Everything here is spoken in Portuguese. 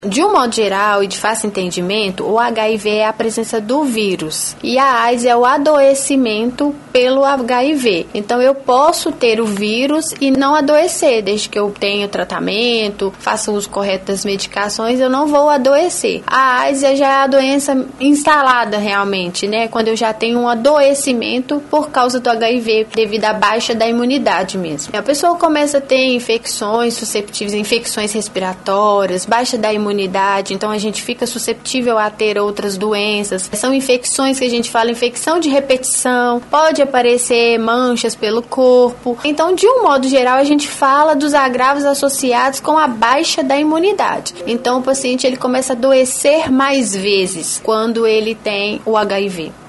De um modo geral e de fácil entendimento, o HIV é a presença do vírus e a AIDS é o adoecimento pelo HIV. Então eu posso ter o vírus e não adoecer, desde que eu tenha tratamento, faça o uso correto das medicações, eu não vou adoecer. A AIDS já é a doença instalada realmente, né? Quando eu já tenho um adoecimento por causa do HIV, devido à baixa da imunidade mesmo. A pessoa começa a ter infecções susceptíveis, infecções respiratórias, baixa da imunidade, então a gente fica susceptível a ter outras doenças. São infecções que a gente fala infecção de repetição, pode aparecer manchas pelo corpo. Então, de um modo geral, a gente fala dos agravos associados com a baixa da imunidade. Então, o paciente ele começa a adoecer mais vezes quando ele tem o HIV.